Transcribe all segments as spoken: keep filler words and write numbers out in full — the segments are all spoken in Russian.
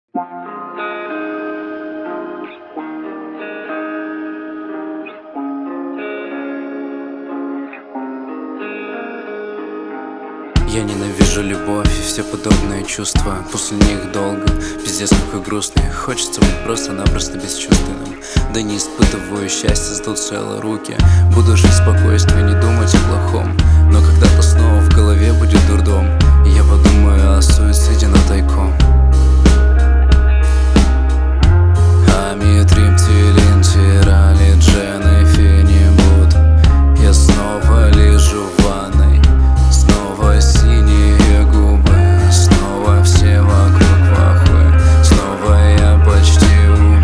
Я ненавижу любовь и все подобные чувства. После них долго, пиздец какой грустный. Хочется быть просто-напросто бесчувственным. Да не испытываю счастья, сдут целые руки. Буду жить в спокойствии, не думать о плохом. Но когда-то снова в голове будет дурдом, и я подумаю о суициде на тайком. Амитрим, Тилин, Тирали, Джен и Фенибут. Я снова лежу в ванной, снова синие губы, снова все вокруг вахуе, снова я почти умер,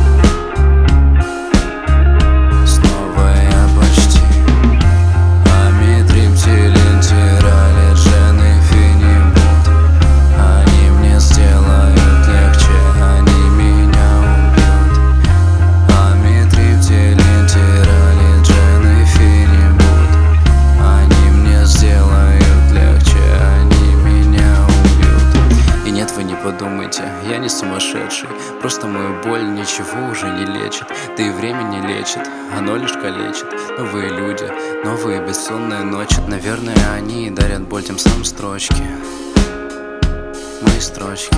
снова я почти. Амитрим, Тилин, Тирали, Джен и Фенибут. Они мне сделают легче, они меня убьют. Амитрим, Тилин, Тирали, Джен и Фенибут. Они мне сделают легче, они меня убьют. И нет, вы не подумайте, я не сумасшедший. Просто мою боль ничего уже не лечит. Да и время не лечит, оно лишь калечит. Новые люди, новые бессонные ночи. Наверное, они дарят боль тем самым строчки. Мои строчки.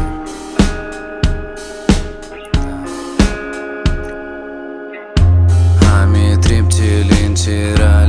Амитрим, Тилин, Тирали.